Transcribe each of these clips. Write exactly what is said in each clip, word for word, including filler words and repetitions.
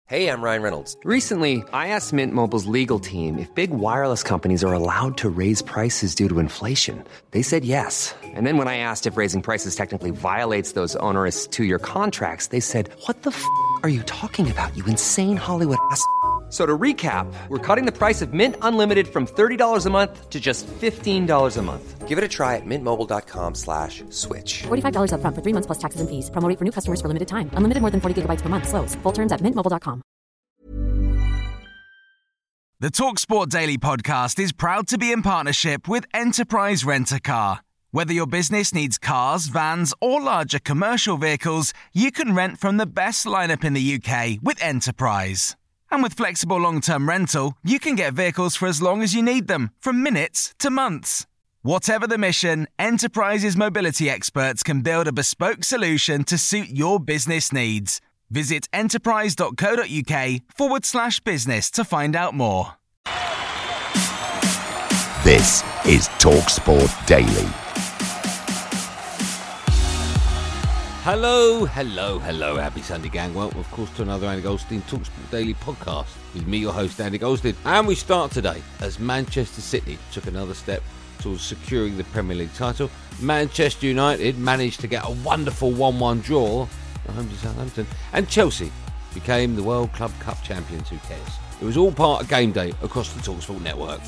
Hey, I'm Ryan Reynolds. Recently, I asked Mint Mobile's legal team if big wireless companies are allowed to raise prices due to inflation. They said yes. And then when I asked if raising prices technically violates those onerous two-year contracts, they said, what the f*** are you talking about, you insane Hollywood ass f- So to recap, we're cutting the price of Mint Unlimited from thirty dollars a month to just fifteen dollars a month. Give it a try at mintmobile.com slash switch. forty-five dollars up front for three months plus taxes and fees. Promo rate for new customers for limited time. Unlimited more than forty gigabytes per month. Slows full terms at mint mobile dot com. The TalkSport Daily podcast is proud to be in partnership with Enterprise Rent-A-Car. Whether your business needs cars, vans, or larger commercial vehicles, you can rent from the best lineup in the U K with Enterprise. And with flexible long-term rental, you can get vehicles for as long as you need them, from minutes to months. Whatever the mission, Enterprise's mobility experts can build a bespoke solution to suit your business needs. Visit enterprise.co.uk forward slash business to find out more. This is TalkSport Daily. Hello, hello, hello, happy Sunday gang. Welcome, of course, to another Andy Goldstein TalkSport Daily podcast with me, your host, Andy Goldstein. And we start today as Manchester City took another step towards securing the Premier League title. Manchester United managed to get a wonderful one one draw at home to Southampton. And Chelsea became the World Club Cup champions. Who cares? It was all part of game day across the TalkSport network.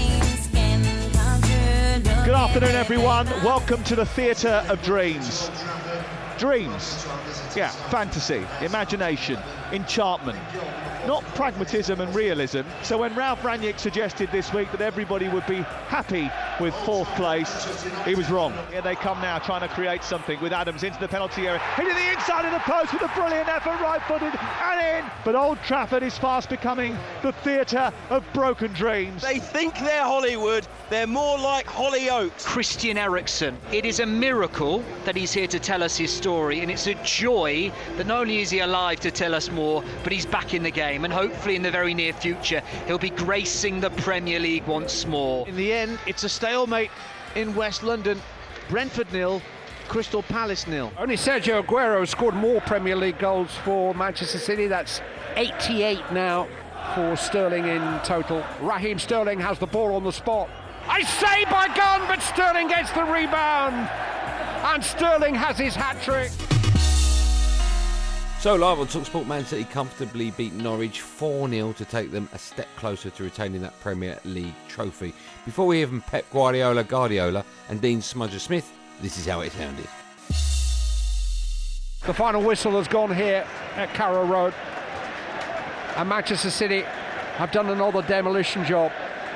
Good afternoon, everyone. Welcome to the Theatre of Dreams. Dreams, yeah, fantasy, imagination, enchantment, not pragmatism and realism. So when Ralph Rangnick suggested this week that everybody would be happy with fourth place, he was wrong. Here they come now, trying to create something with Adams into the penalty area, hitting the inside of the post with a brilliant effort, right-footed and in. But Old Trafford is fast becoming the theatre of broken dreams. They think they're Hollywood, they're more like Hollyoaks. Christian Eriksen, it is a miracle that he's here to tell us his story, and it's a joy that not only is he alive to tell us more, but he's back in the game, and hopefully in the very near future he'll be gracing the Premier League once more. In the end, it's a stalemate in West London. Brentford nil, Crystal Palace nil. Only Sergio Aguero scored more Premier League goals for Manchester City. That's eighty-eight now for Sterling in total. Raheem Sterling has the ball on the spot. I say by gun, but Sterling gets the rebound. And Sterling has his hat-trick. So live on TalkSport, Man City comfortably beat Norwich four nil to take them a step closer to retaining that Premier League trophy. Before we hear from Pep Guardiola, Guardiola and Dean Smudger-Smith, this is how it sounded. The final whistle has gone here at Carrow Road. And Manchester City have done another demolition job.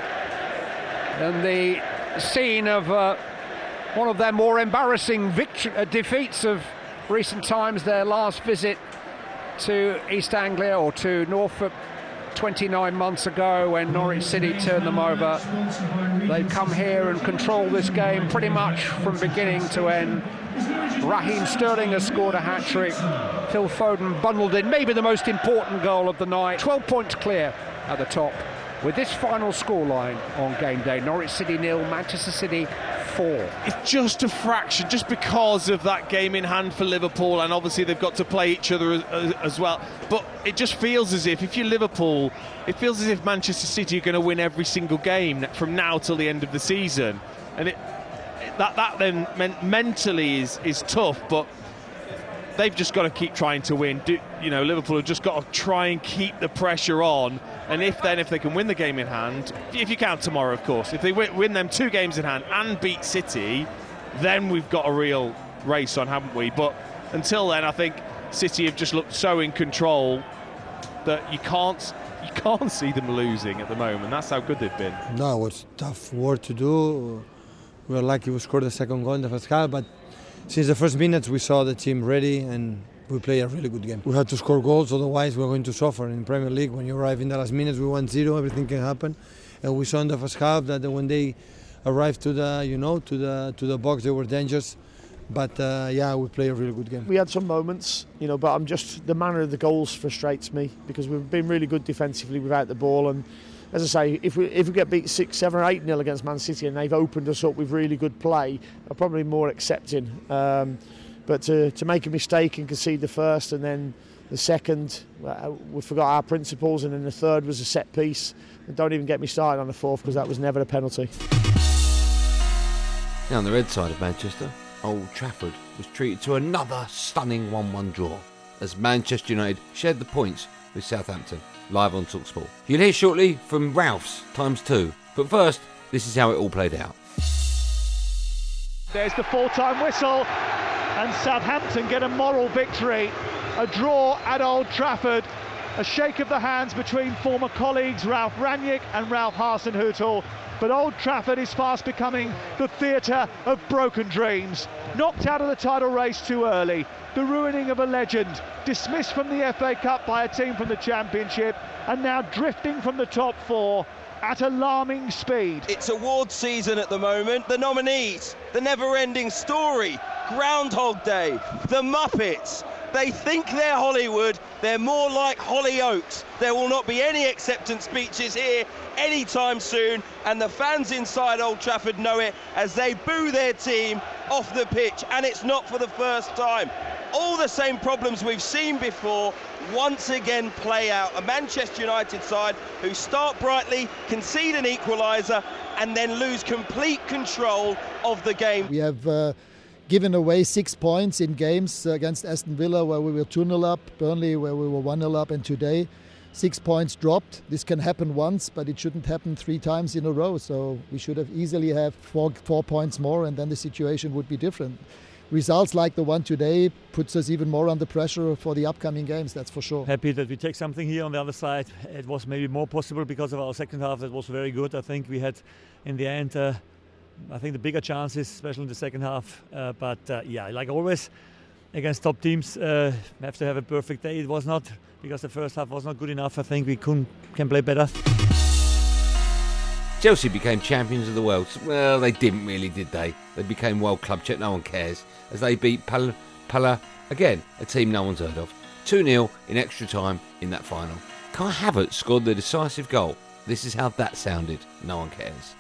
And the scene of uh, one of their more embarrassing victory, uh, defeats of recent times, their last visit to East Anglia or to Norfolk twenty-nine months ago when Norwich City turned them over. They've come here and control this game pretty much from beginning to end. Raheem Sterling has scored a hat-trick. Phil Foden bundled in maybe the most important goal of the night. twelve points clear at the top. With this final scoreline on game day, Norwich City nil, Manchester City four. It's just a fraction, just because of that game in hand for Liverpool, and obviously they've got to play each other as, as well. But it just feels as if, if you're Liverpool, it feels as if Manchester City are going to win every single game from now till the end of the season. And it, that that then men- mentally is is tough, but they've just got to keep trying to win. Do, you know, Liverpool have just got to try and keep the pressure on. And if then, if they can win the game in hand, if you count tomorrow, of course, if they win, win them two games in hand and beat City, then we've got a real race on, haven't we? But until then, I think City have just looked so in control that you can't you can't see them losing at the moment. That's how good they've been. No, it was tough work to do. We were lucky we scored the second goal in the first half, but since the first minutes we saw the team ready and we played a really good game. We had to score goals, otherwise we're going to suffer in Premier League. When you arrive in the last minutes with one zero, everything can happen. And we saw in the first half that when they arrived to the, you know, to the to the box, they were dangerous. But uh, yeah, we played a really good game. We had some moments, you know, but I'm just the manner of the goals frustrates me because we've been really good defensively without the ball. And as I say, if we if we get beat six, seven, or eight nil against Man City and they've opened us up with really good play, I'm probably more accepting. Um, but to to make a mistake and concede the first and then The second, uh, we forgot our principles, and then the third was a set piece. And don't even get me started on the fourth, because that was never a penalty. Now on the red side of Manchester, Old Trafford was treated to another stunning one one draw as Manchester United shared the points with Southampton, live on TalkSport. You'll hear shortly from Ralph's times two, but first, this is how it all played out. There's the full-time whistle, and Southampton get a moral victory. A draw at Old Trafford, a shake of the hands between former colleagues Ralf Rangnick and Ralph Hasenhüttl. But Old Trafford is fast becoming the theatre of broken dreams. Knocked out of the title race too early, the ruining of a legend, dismissed from the F A Cup by a team from the Championship, and now drifting from the top four at alarming speed. It's award season at the moment. The nominees, The Never-Ending Story, Groundhog Day, The Muppets. They think they're Hollywood, they're more like Hollyoaks. There will not be any acceptance speeches here anytime soon, and the fans inside Old Trafford know it as they boo their team off the pitch, and it's not for the first time. All the same problems we've seen before once again play out. A Manchester United side who start brightly, concede an equaliser, and then lose complete control of the game. We have uh, given away six points in games against Aston Villa where we were two nil up, Burnley where we were one nil up, and today six points dropped. This can happen once, but it shouldn't happen three times in a row. So we should have easily have four, four points more, and then the situation would be different. Results like the one today puts us even more under pressure for the upcoming games, that's for sure. Happy that we take something here on the other side. It was maybe more possible because of our second half that was very good. I think we had in the end uh, I think the bigger chances, especially in the second half. Uh, but uh, yeah, like always, against top teams, uh, we have to have a perfect day. It was not, because the first half was not good enough. I think we couldn't, can play better. Chelsea became champions of the world. Well, they didn't really, did they? They became World Club Check, no one cares, as they beat Pal- Pala, again, a team no one's heard of. two nil in extra time in that final. Kai Havertz scored the decisive goal. This is how that sounded, no one cares.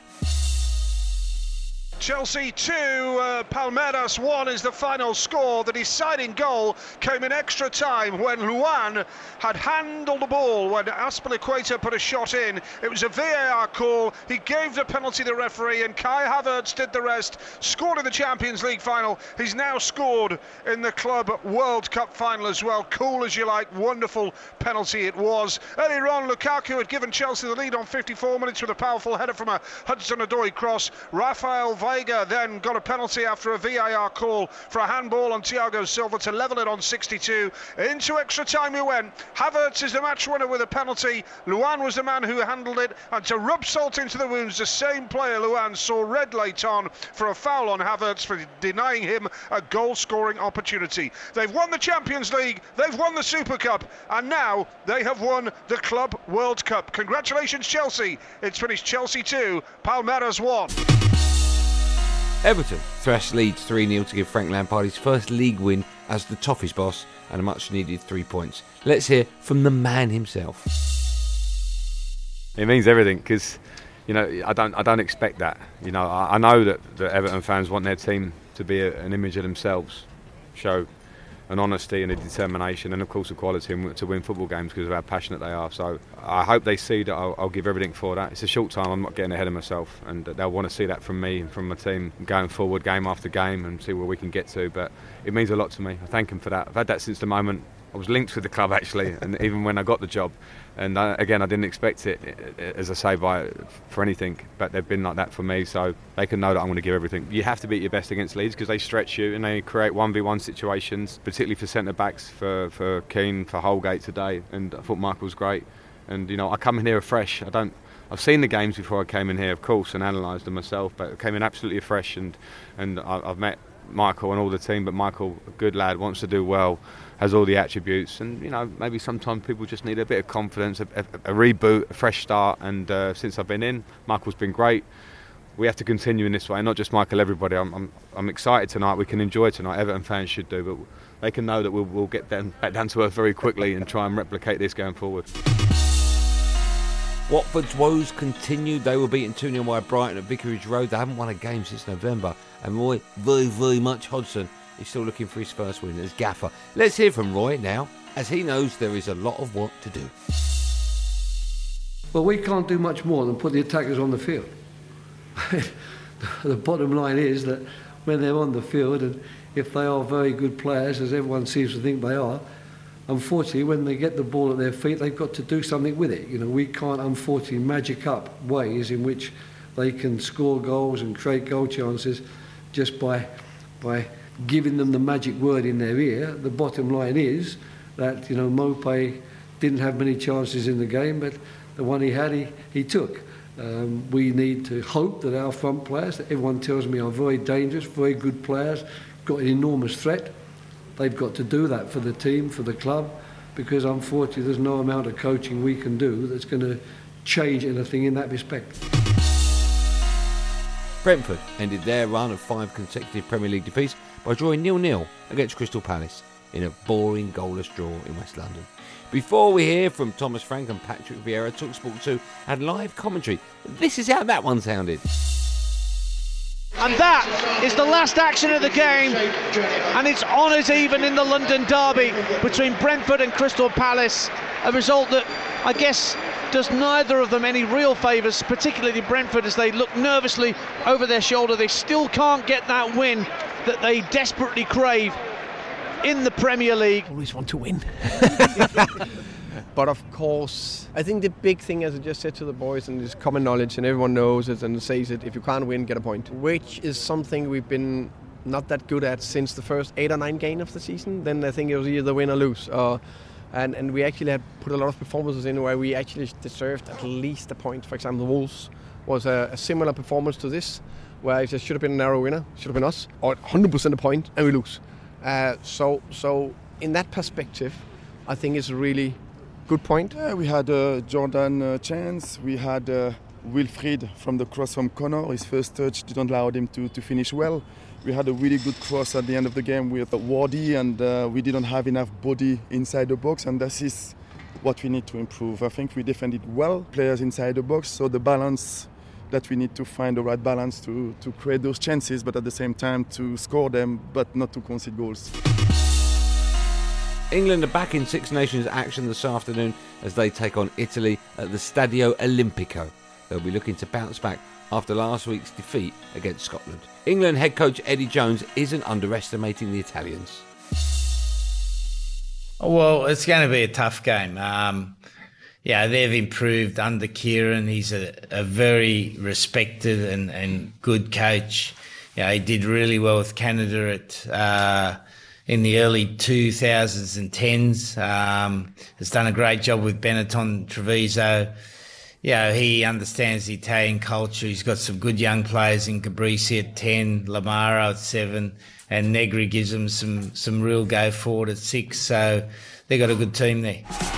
Chelsea two, uh, Palmeiras one is the final score. The deciding goal came in extra time when Luan had handled the ball when Azpilicueta put a shot in. It was a V A R call. He gave the penalty to the referee, and Kai Havertz did the rest. Scored in the Champions League final. He's now scored in the Club World Cup final as well. Cool as you like. Wonderful penalty it was. Earlier on, Lukaku had given Chelsea the lead on fifty-four minutes with a powerful header from a Hudson-Odoi cross. Rafael Veiga then got a penalty after a V A R call for a handball on Thiago Silva to level it on sixty-two. Into extra time we went. Havertz is the match winner with a penalty. Luan was the man who handled it, and to rub salt into the wounds, the same player Luan saw red late on for a foul on Havertz for denying him a goal-scoring opportunity. They've won the Champions League, they've won the Super Cup, and now they have won the Club World Cup. Congratulations, Chelsea. It's finished Chelsea two, Palmeiras one. Everton thrashed Leeds three nil to give Frank Lampard his first league win as the Toffees boss and a much needed three points. Let's hear from the man himself. It means everything because, you know, I don't I don't expect that. You know, I, I know that, that Everton fans want their team to be a, an image of themselves, show an honesty and a determination and of course a quality to win football games because of how passionate they are. So I hope they see that I'll, I'll give everything for that. It's a short time, I'm not getting ahead of myself, and they'll want to see that from me and from my team going forward game after game and see where we can get to. But it means a lot to me. I thank them for that. I've had that since the moment I was linked with the club actually, and even when I got the job. And uh, again, I didn't expect it, as I say, by for anything, but they've been like that for me, so they can know that I'm going to give everything. You have to be at your best against Leeds because they stretch you and they create one v one situations, particularly for centre-backs, for, for Keane, for Holgate today, and I thought Michael was great. And, you know, I come in here afresh. I don't, I've seen the games before I came in here, of course, and analysed them myself, but I came in absolutely fresh, and, and I've met Michael and all the team, but Michael, a good lad, wants to do well, has all the attributes, and you know, maybe sometimes people just need a bit of confidence, a, a, a reboot, a fresh start. And uh, since I've been in, Michael's been great. We have to continue in this way, not just Michael, everybody. I'm, I'm, I'm excited tonight. We can enjoy tonight. Everton fans should do, but they can know that we'll, we'll get them back down to earth very quickly and try and replicate this going forward. Watford's woes continued. They were beaten two nil by Brighton at Vicarage Road. They haven't won a game since November, and Roy, very, very much Hodgson, is still looking for his first win as gaffer. Let's hear from Roy now. as he knows there is a lot of work to do. Well, we can't do much more than put the attackers on the field. The bottom line is that when they're on the field, and if they are very good players, as everyone seems to think they are, unfortunately, when they get the ball at their feet, they've got to do something with it. You know, we can't, unfortunately, magic up ways in which they can score goals and create goal chances just by by giving them the magic word in their ear. The bottom line is that, you know, Maupay didn't have many chances in the game, but the one he had, he, he took. Um, we need to hope that our front players, that everyone tells me are very dangerous, very good players, got an enormous threat. They've got to do that for the team, for the club, because unfortunately there's no amount of coaching we can do that's going to change anything in that respect. Brentford ended their run of five consecutive Premier League defeats by drawing nil nil against Crystal Palace in a boring goalless draw in West London. Before we hear from Thomas Frank and Patrick Vieira, TalkSport two had live commentary. This is how that one sounded. And that is the last action of the game, and it's honours even in the London derby between Brentford and Crystal Palace, a result that I guess does neither of them any real favours, particularly Brentford, as they look nervously over their shoulder. They still can't get that win that they desperately crave in the Premier League. Always want to win. But of course, I think the big thing, as I just said to the boys, and it's common knowledge and everyone knows it and says it, if you can't win, get a point, which is something we've been not that good at since the first eight or nine games of the season. Then I think it was either win or lose. Uh, and, and we actually had put a lot of performances in where we actually deserved at least a point. For example, the Wolves was a, a similar performance to this, where it should have been a narrow winner, should have been us, or one hundred percent a point, and we lose. Uh, so, so in that perspective, I think it's a really good point. Yeah, we had a uh, Jordan uh, chance. We had uh, Wilfried from the cross from Connor. His first touch didn't allow him to, to finish well. We had a really good cross at the end of the game with Wardy, and uh, we didn't have enough body inside the box, and this is what we need to improve. I think we defended well, players inside the box, so the balance that we need to find the right balance to, to create those chances, but at the same time to score them, but not to concede goals. England are back in Six Nations action this afternoon as they take on Italy at the Stadio Olimpico. They'll be looking to bounce back after last week's defeat against Scotland. England head coach Eddie Jones isn't underestimating the Italians. Well, it's going to be a tough game. Um, yeah, they've improved under Kieran. He's a, a very respected and, and good coach. Yeah, he did really well with Canada at uh, in the early two thousands tens. Um, has done a great job with Benetton Treviso. Yeah, he understands the Italian culture. He's got some good young players in Cabrisi at ten, Lamara at seven, and Negri gives them some, some real go forward at six. So they've got a good team there.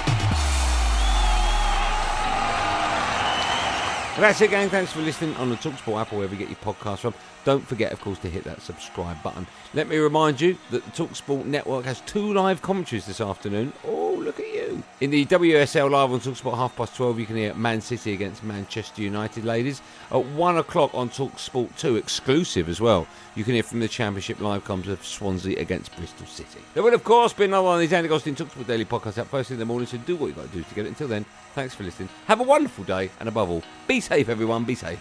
Well, that's it, gang. Thanks for listening on the TalkSport app or wherever you get your podcasts from. Don't forget, of course, to hit that subscribe button. Let me remind you that the TalkSport network has two live commentaries this afternoon. Oh, look at you. In the W S L Live on TalkSport half past twelve, you can hear Man City against Manchester United, ladies. At one o'clock on TalkSport two, exclusive as well, you can hear from the Championship live comes of Swansea against Bristol City. There will, of course, be another one of these Andy Goldstein TalkSport Daily podcasts out first thing in the morning, so do what you've got to do to get it. Until then, thanks for listening. Have a wonderful day, and above all, be safe, everyone. Be safe.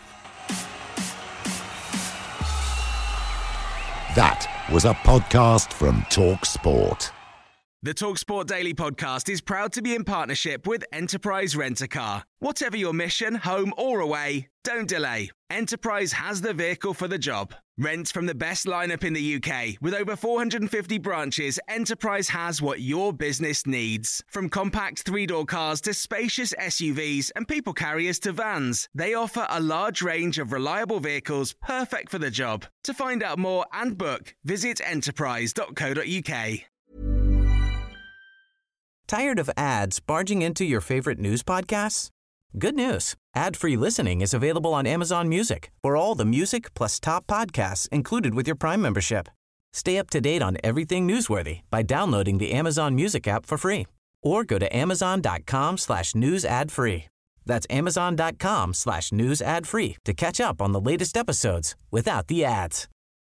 That was a podcast from TalkSport. The TalkSport Daily podcast is proud to be in partnership with Enterprise Rent-A-Car. Whatever your mission, home or away, don't delay. Enterprise has the vehicle for the job. Rent from the best lineup in the U K. With over four hundred fifty branches, Enterprise has what your business needs. From compact three-door cars to spacious S U Vs and people carriers to vans, they offer a large range of reliable vehicles perfect for the job. To find out more and book, visit enterprise dot co dot uk. Tired of ads barging into your favorite news podcasts? Good news. Ad-free listening is available on Amazon Music for all the music plus top podcasts included with your Prime membership. Stay up to date on everything newsworthy by downloading the Amazon Music app for free or go to amazon.com slash news ad free. That's amazon.com slash news ad free to catch up on the latest episodes without the ads.